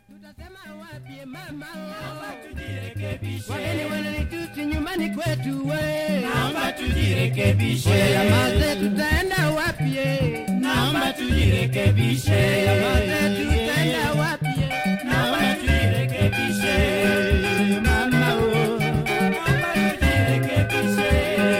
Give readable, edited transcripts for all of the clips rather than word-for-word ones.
Tutasema wapi mama? Naomba tujirekebishe. Wageni wananitusi nyumbani kwetu we. Naomba tujirekebishe. Yamaze tutaenda wapi? Naomba tujirekebishe. Yamaze tutaenda wapi? Naomba tujirekebishe. Mama oh. Naomba tujirekebishe.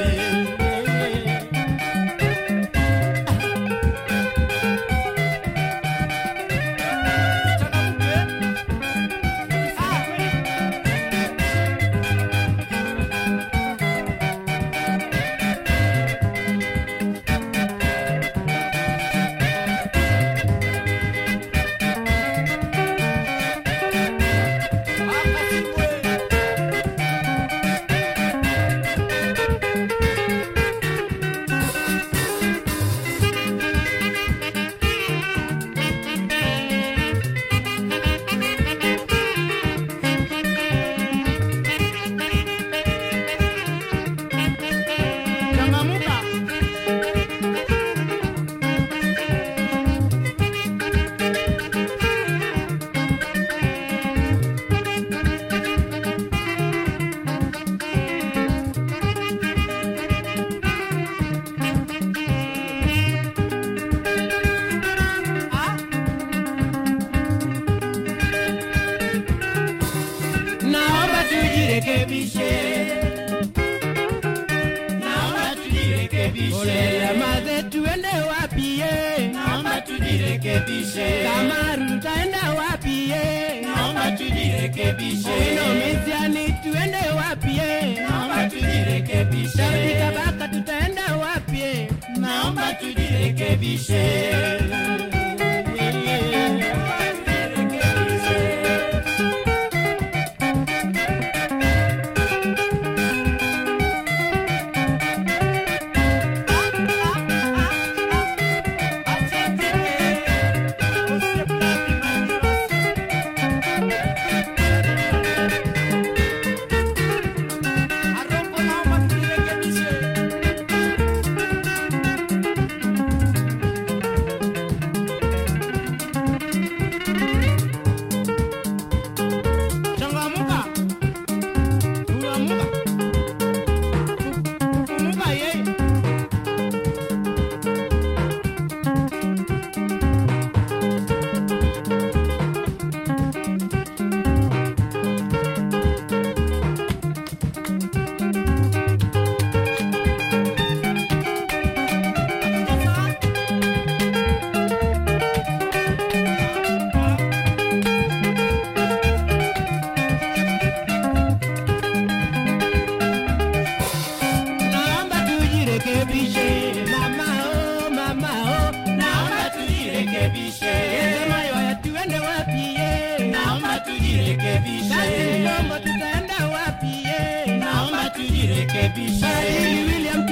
Naomba tujirekebishe. Yamaze tuende wapi? Naomba tujirekebishe. Kamaru tutaenda wapi? Naomba tujirekebishe. Misiani tuende wapi? Naomba tujirekebishe. Saudi Kabaka tutaenda wapi? Naomba tujirekebishe. Mama oh, mama oh. Naomba tujirekebishe. Yemayo tuende wapi? Naomba tujirekebishe. Naomba tutaenda wapi? Naomba tujirekebishe. William